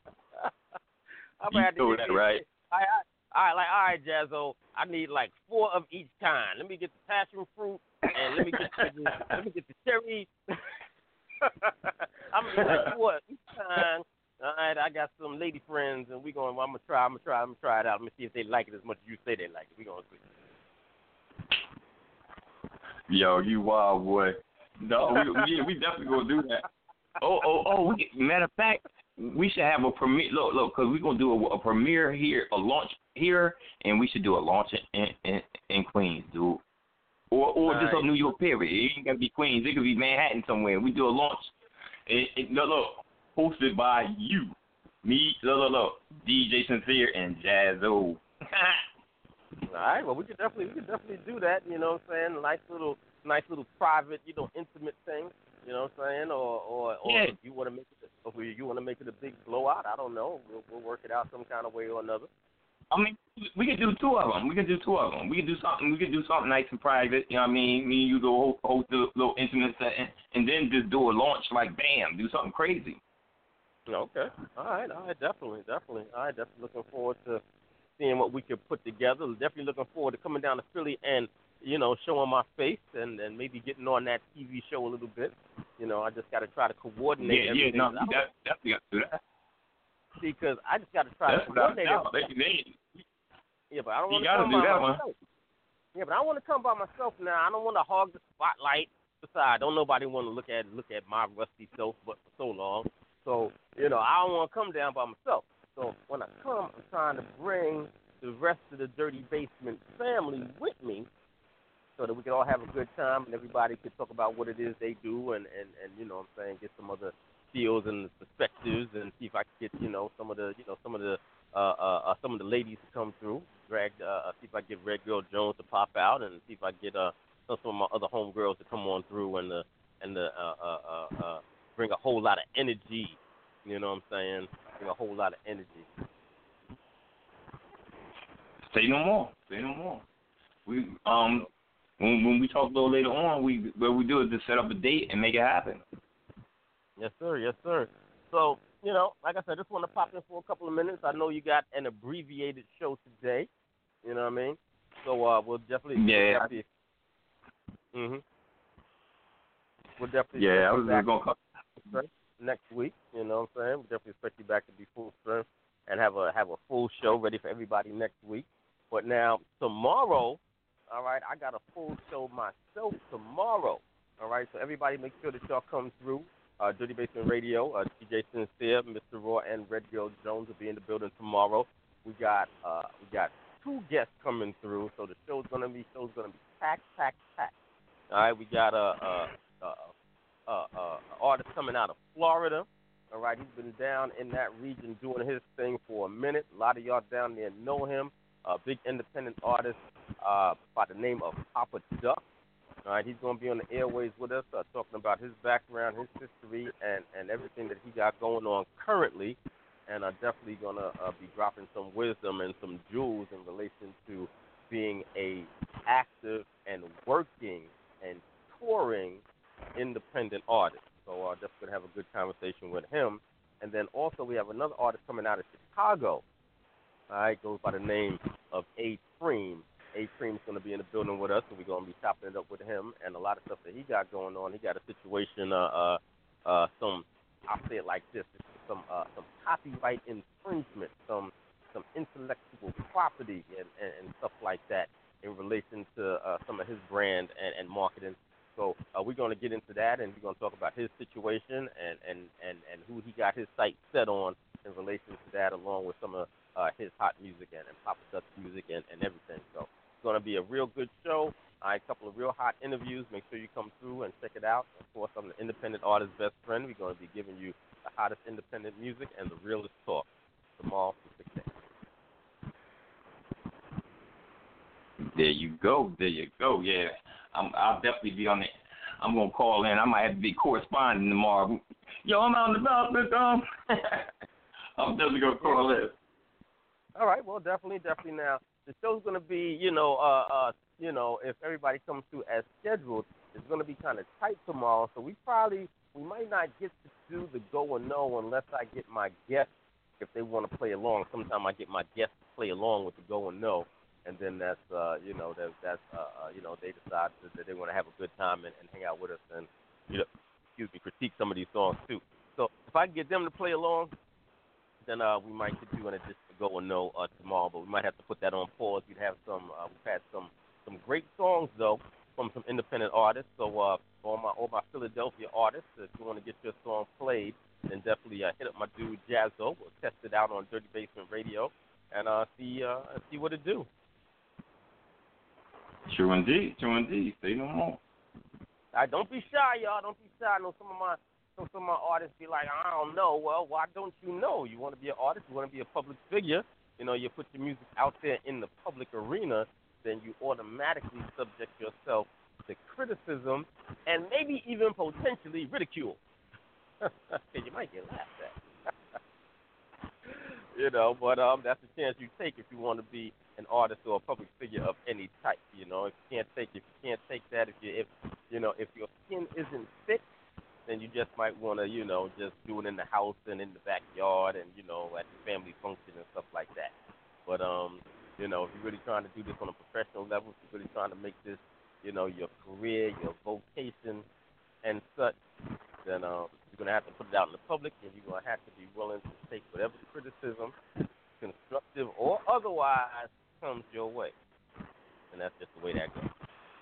[SPEAKER 11] I might have to
[SPEAKER 3] You
[SPEAKER 11] get
[SPEAKER 3] that
[SPEAKER 11] me a
[SPEAKER 3] right.
[SPEAKER 11] case. All right, Jazzo. I need like 4 of each kind. Let me get the passion fruit, and let me get the cherry. I'm gonna need like 4 of each kind. All right, I got some lady friends, and I'm gonna try it out. Let me see if they like it as much as you say they like it. We gonna see.
[SPEAKER 3] Yo, you wild boy. No, we definitely gonna do that. Oh. Matter of fact, we should have a premiere. Look, because we're gonna do a premiere here, a launch here, and we should do a launch in Queens, dude. Or just a New York period. It ain't gotta be Queens. It could be Manhattan somewhere. We do a launch. Hosted by you, me, DJ Sincere and Jazzo.
[SPEAKER 11] All right, well we could definitely do that. You know what I'm saying? Nice little private, intimate thing. You know what I'm saying? Or if you want to make it, a big blowout. I don't know. We'll work it out some kind of way or another.
[SPEAKER 3] I mean, we could do 2 of them. We could do something nice and private. You know what I mean? Me and you go host a little intimate setting, and then just do a launch like bam, do something crazy.
[SPEAKER 11] Okay. All right. Definitely. All right. Definitely looking forward to seeing what we could put together. Definitely looking forward to coming down to Philly and showing my face and maybe getting on that TV show a little bit. I just got to try to coordinate everything.
[SPEAKER 3] Yeah, no, definitely got to do that.
[SPEAKER 11] See, because I just got to try to coordinate everything. Yeah, but I don't want to come by myself. Yeah, but I want to come by myself now. I don't want to hog the spotlight. Besides, don't nobody want to look at my rusty self but for so long. So, I don't want to come down by myself. So when I come, I'm trying to bring the rest of the Dirty Basement family with me so that we can all have a good time and everybody can talk about what it is they do and what I'm saying, get some other feels and perspectives and see if I can get, some of the ladies to come through, see if I can get Red Girl Jones to pop out and see if I can get some of my other homegirls to come on through and bring a whole lot of energy. You know what I'm saying? Bring a whole lot of energy.
[SPEAKER 3] Say no more. We when we talk a little later on, what we do is just set up a date and make it happen.
[SPEAKER 11] Yes, sir. So, like I said, I just want to pop in for a couple of minutes. I know you got an abbreviated show today. You know what I mean? So we'll definitely.
[SPEAKER 3] Yeah.
[SPEAKER 11] We'll definitely.
[SPEAKER 3] Yeah, I was just gonna come
[SPEAKER 11] next week. You know what I'm saying? We'll definitely expect you back to be full strength and have a full show ready for everybody next week. But now tomorrow, all right, I got a full show myself tomorrow. All right, so everybody make sure that y'all come through. Dirty Basement Radio, DJ Sincere, Mr. Raw, and Red Girl Jones will be in the building tomorrow. We got 2 guests coming through, so the show's gonna be packed. All right, we got artist coming out of Florida. All right, he's been down in that region doing his thing for a minute. A lot of y'all down there know him. A big independent artist by the name of Papa Duck. All right, he's going to be on the airways with us, talking about his background, his history, and everything that he got going on currently. And definitely going to be dropping some wisdom and some jewels in relation to being a active and working and touring independent artist. So definitely going to have a good conversation with him. And then also we have another artist coming out of Chicago. All right, goes by the name of A-Cream. A-Cream's going to be in the building with us, so we're going to be chopping it up with him and a lot of stuff that he got going on. He got a situation, I'll say it like this, some copyright infringement, some intellectual property and stuff like that in relation to some of his brand and marketing. So we're going to get into that, and we're going to talk about his situation and who he got his site set on in relation to that, along with some of his hot music and Papa Duck's music and everything. So it's going to be a real good show. A couple of real hot interviews. Make sure you come through and check it out. Of course, I'm the independent artist's best friend. We're going to be giving you the hottest independent music and the realest talk tomorrow from 6 a.m.
[SPEAKER 3] There you go. Yeah, I'll definitely be on it. I'm going to call in. I might have to be corresponding tomorrow. Yo, I'm out and about, but I'm definitely going to call in.
[SPEAKER 11] All right, well, definitely. Now, the show's going to be, if everybody comes through as scheduled, it's going to be kind of tight tomorrow. So we probably we might not get to do the go or no unless I get my guests, if they want to play along. Sometimes I get my guests to play along with the go or no, and then that's you know they decide that they want to have a good time and hang out with us and critique some of these songs too. So if I can get them to play along, then we might get you an additional go or no tomorrow, but we might have to put that on pause. We'd have some. We've had some great songs though from some independent artists. So all my Philadelphia artists, if you want to get your song played, then definitely hit up my dude Jazzo. We'll test it out on Dirty Basement Radio and see what it do.
[SPEAKER 3] True indeed. Say no more.
[SPEAKER 11] Don't be shy, y'all. Don't be shy. I know some of my artists be like, I don't know. Well, why don't you know? You want to be an artist. You want to be a public figure. You put your music out there in the public arena, then you automatically subject yourself to criticism and maybe even potentially ridicule. You might get laughed at. But that's a chance you take if you want to be an artist or a public figure of any type. If you can't take that, if your skin isn't thick, then you just might want to, just do it in the house and in the backyard and, at the family function and stuff like that. But, if you're really trying to do this on a professional level, if you're really trying to make this, your career, your vocation and such, then you're going to have to put it out in the public, and you're going to have to be willing to take whatever criticism, constructive or otherwise, comes your way. And that's just the way that goes.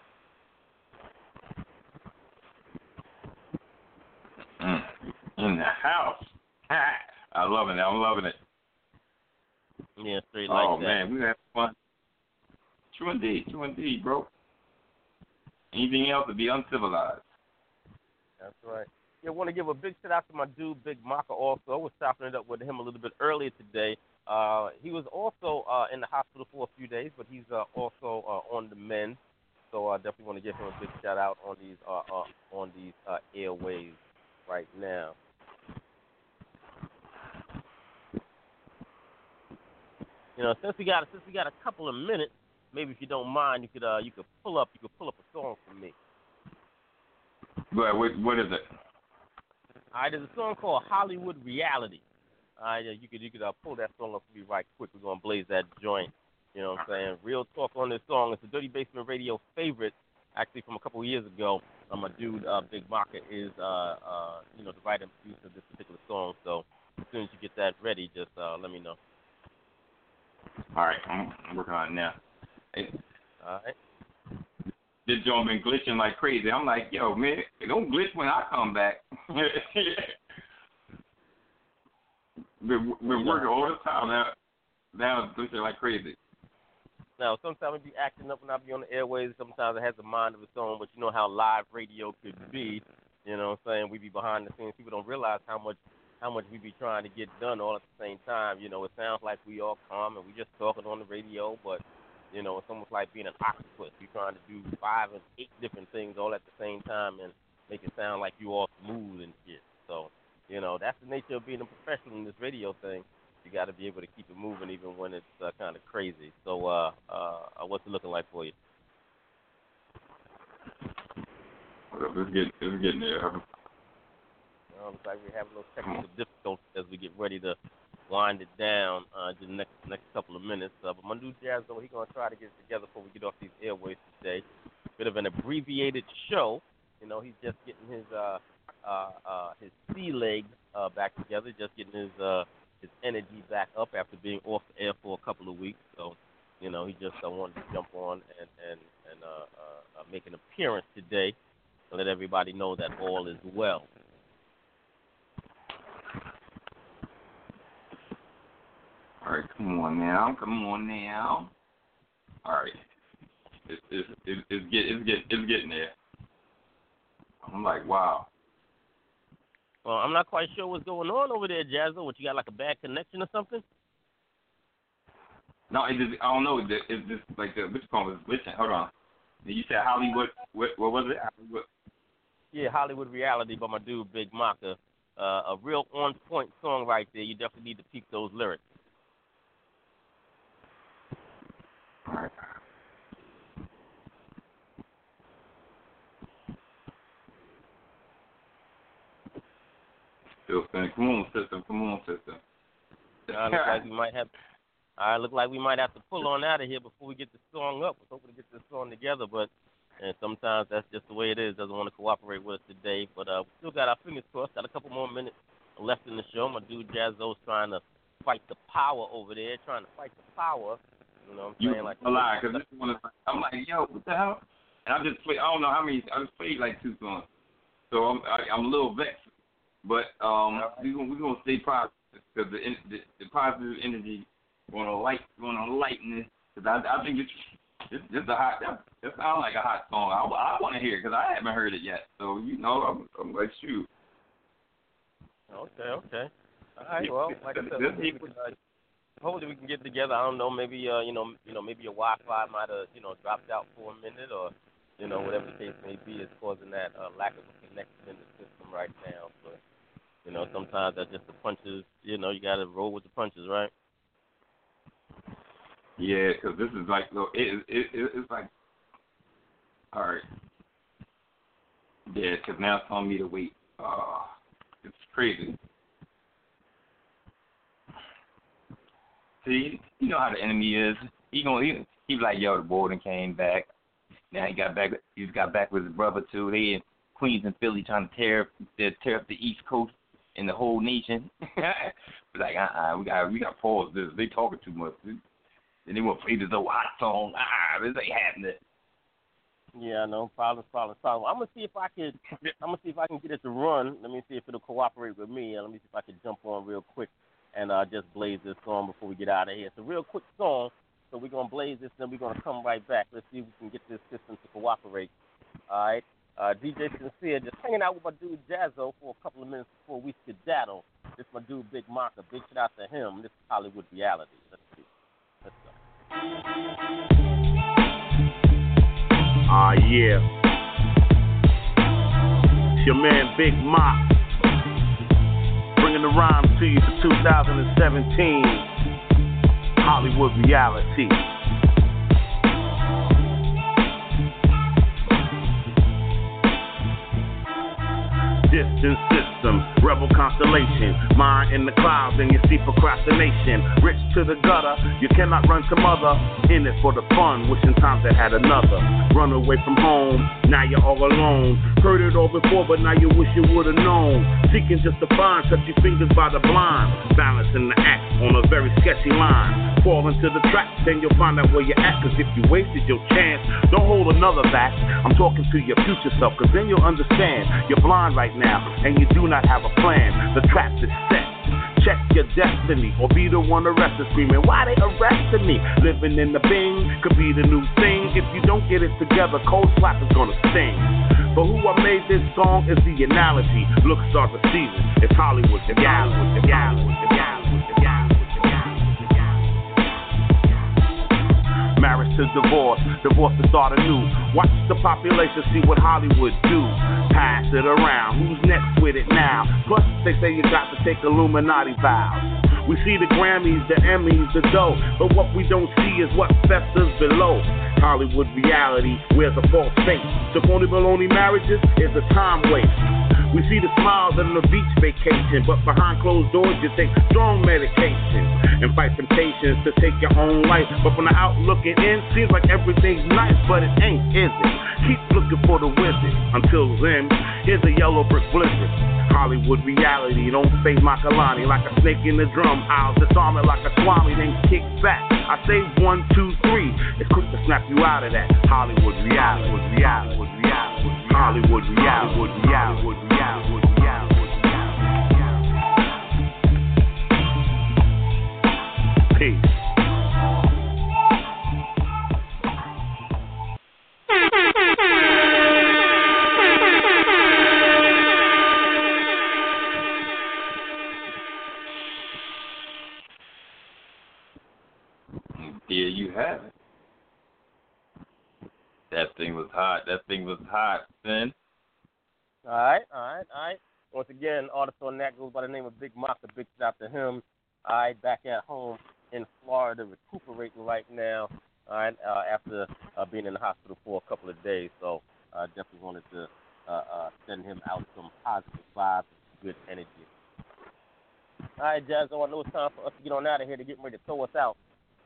[SPEAKER 3] In the house. I'm loving it.
[SPEAKER 11] Yeah, straight like that.
[SPEAKER 3] Oh, man, we have fun. True indeed, bro. Anything else would be uncivilized.
[SPEAKER 11] That's right. Yeah, I want to give a big shout out to my dude, Big Maka, also. I was chopping it up with him a little bit earlier today. He was also in the hospital for a few days, but he's also on the mend. So I definitely want to give him a big shout out on these airwaves right now. Since we got a couple of minutes, maybe if you don't mind, you could pull up a song for me.
[SPEAKER 3] What is it?
[SPEAKER 11] All right, there's a song called Hollywood Reality. You could pull that song up for me right quick. We're gonna blaze that joint. You know what I'm saying? Real talk on this song. It's a Dirty Basement Radio favorite, actually from a couple of years ago. My dude Big Maka is the writer and producer of this particular song. So as soon as you get that ready, just let me know.
[SPEAKER 3] All right, I'm working on it now.
[SPEAKER 11] All right.
[SPEAKER 3] This joint been glitching like crazy. I'm like, yo, man, don't glitch when I come back. Been working all the time now it's glitching like crazy.
[SPEAKER 11] Now, sometimes it be acting up when I be on the airways. Sometimes it has the mind of its own, but you know how live radio could be. You know what I'm saying? We be behind the scenes. People don't realize how much we be trying to get done all at the same time. It sounds like we all calm and we just talking on the radio, but, it's almost like being an octopus. You're trying to do 5 and 8 different things all at the same time and make it sound like you all smooth and shit. So, that's the nature of being a professional in this radio thing. You got to be able to keep it moving even when it's kind of crazy. So what's it looking like for you?
[SPEAKER 3] It's getting there.
[SPEAKER 11] Looks like we're having those technical difficulties as we get ready to wind it down in the next couple of minutes. But my new Jazzo, he's going to try to get it together before we get off these airways today. Bit of an abbreviated show. He's just getting his sea legs back together, just getting his energy back up after being off the air for a couple of weeks. So, he just wanted to jump on and make an appearance today to let everybody know that all is well.
[SPEAKER 3] All right, come on now. All right, it's getting there. I'm like, wow.
[SPEAKER 11] Well, I'm not quite sure what's going on over there, Jazzo. What, you got like a bad connection or something?
[SPEAKER 3] No, I don't know. It's just like which phone was glitching. Hold on. You said Hollywood. What was it? Hollywood.
[SPEAKER 11] Yeah, Hollywood Reality by my dude Big Maka. A real on-point song right there. You definitely need to peep those lyrics.
[SPEAKER 3] All right. Still saying, come on, system.
[SPEAKER 11] Look like we might have to pull on out of here before we get the song up. We're hoping to get this song together, but and sometimes that's just the way it is. Doesn't want to cooperate with us today, but we still got our fingers crossed. Got a couple more minutes left in the show. My dude Jazzo's trying to fight the power over there, You know what I'm saying? Like,
[SPEAKER 3] because this one is, I'm like, yo, what the hell? And I just played, I don't know how many, I just played like 2 songs. So I'm a little vexed. But we're gonna stay positive because the positive energy gonna lighten this. Because I think it's a hot. It sounds like a hot song. I want to hear it because I haven't heard it yet. So I'm like, shoot.
[SPEAKER 11] Okay. All right. Well, like I said, hopefully we can get together. I don't know. Maybe maybe your Wi-Fi might have dropped out for a minute, or whatever the case may be is causing that lack of a connection in the system right now. But sometimes that's just the punches. You got to roll with the punches, right?
[SPEAKER 3] Yeah, because this is like, it's like, all right. Yeah, because now it's telling me to wait. It's crazy. See, you know how the enemy is. He's like, yo, the Borden came back. Now he got back with his brother too. They in Queens and Philly trying to tear up the East Coast and the whole nation. Like, we got to pause this. They talking too much. And they want to play this old hot song. This ain't happening.
[SPEAKER 11] Yeah, no problem. I'm gonna see if I can get it to run. Let me see if it'll cooperate with me. And let me see if I can jump on real quick and just blaze this song before we get out of here. It's a real quick song, so we're gonna blaze this, and then we're gonna come right back. Let's see if we can get this system to cooperate. All right. DJ Sincere just hanging out with my dude Jazzo for a couple of minutes before we skedaddle. This is my dude Big Maka. Big shout out to him. This is Hollywood Reality. Let's see. Let's go.
[SPEAKER 12] Yeah. It's your man Big Maka. Bringing the rhymes to you for 2017. Hollywood Reality. Distant system, rebel constellation, mind in the clouds and you see procrastination. Rich to the gutter, you cannot run to mother. In it for the fun, wishing times that had another. Run away from home, now you're all alone. Heard it all before, but now you wish you would've known. Seeking just to find, touch your fingers by the blind. Balancing the act on a very sketchy line. Fall into the trap, then you'll find out where you're at. Cause if you wasted your chance, don't hold another back. I'm talking to your future self, cause then you'll understand. You're blind right now, and you do not have a plan. The trap is set. Check your destiny, or be the one arrested, screaming, why they arresting me? Living in the Bing could be the new thing. If you don't get it together, cold slap is gonna sting. But who I made this song is the analogy. Look, start the season. It's Hollywood, the Hollywood, the Hollywood, the Hollywood, the Hollywood. Marriage to divorce to start anew. Watch the population see what Hollywood do. Pass it around, who's next with it now? Plus, they say you got to take Illuminati vows. We see the Grammys, the Emmys, the dough, but what we don't see is what festers below. Hollywood Reality wears a false face. So phony baloney marriages is a time waste. We see the smiles on the beach vacation, but behind closed doors you take strong medication and fight temptations to take your own life. But from the out looking in, seems like everything's nice, but it ain't, is it? Keep looking for the wizard. Until then, here's a yellow brick blizzard. Hollywood Reality, don't fade my Kalani like a snake in the drum. I'll disarm it like a swami, then kick back. I say 1, 2, 3. It's quick to snap you out of that. Hollywood Reality, Hollywood Reality, Hollywood Reality, Hollywood Reality, Hollywood Reality. Peace.
[SPEAKER 3] There you have it. That thing was hot, son.
[SPEAKER 11] All right. Once again, artist on that goes by the name of Big Maka. Big shout out to him. All right, back at home in Florida, recuperating right now. All right, after being in the hospital for a couple of days. So I definitely wanted to send him out some positive vibes, good energy. All right, Jazzo, I know it's time for us to get on out of here to get ready to throw us out.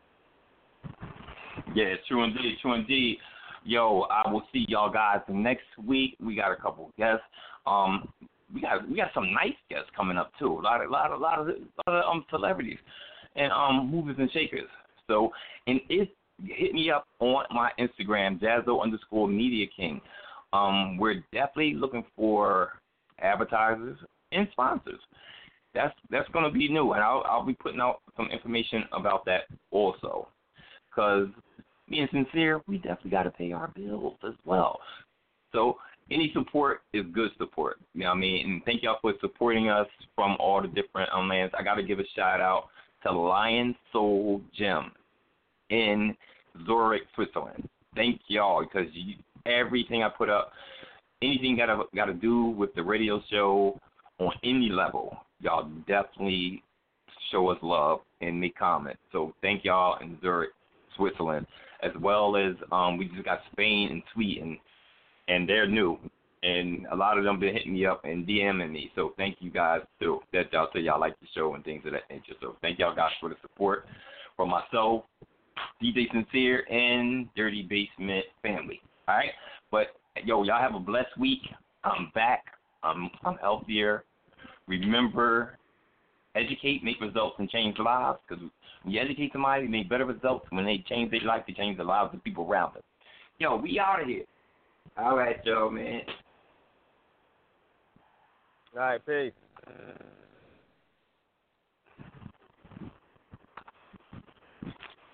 [SPEAKER 3] Yeah, true indeed. Yo, I will see y'all guys next week. We got a couple guests. We got some nice guests coming up too. A lot of celebrities and movers and shakers. So, and hit me up on my Instagram, Jazzo_Media King. We're definitely looking for advertisers and sponsors. That's going to be new, and I'll be putting out some information about that also. Because being sincere, we definitely got to pay our bills as well. So any support is good support. You know what I mean? And thank y'all for supporting us from all the different lands. I got to give a shout out to Lion Soul Gym in Zurich, Switzerland. Thank y'all, because everything I put up, anything got to do with the radio show on any level, y'all definitely show us love and make comments. So thank y'all in Zurich, Switzerland, as well as we just got Spain and Sweden, and they're new, and a lot of them been hitting me up and DMing me. So thank you guys too. That y'all say y'all like the show and things of that nature. So thank y'all guys for the support from myself, DJ Sincere, and Dirty Basement family. All right, but yo, y'all have a blessed week. I'm back. I'm healthier. Remember, educate, make results, and change lives. Because when you educate somebody, you make better results. When they change their life, they change the lives of people around them. Yo, we out of here. All right, yo, man.
[SPEAKER 11] All right, peace.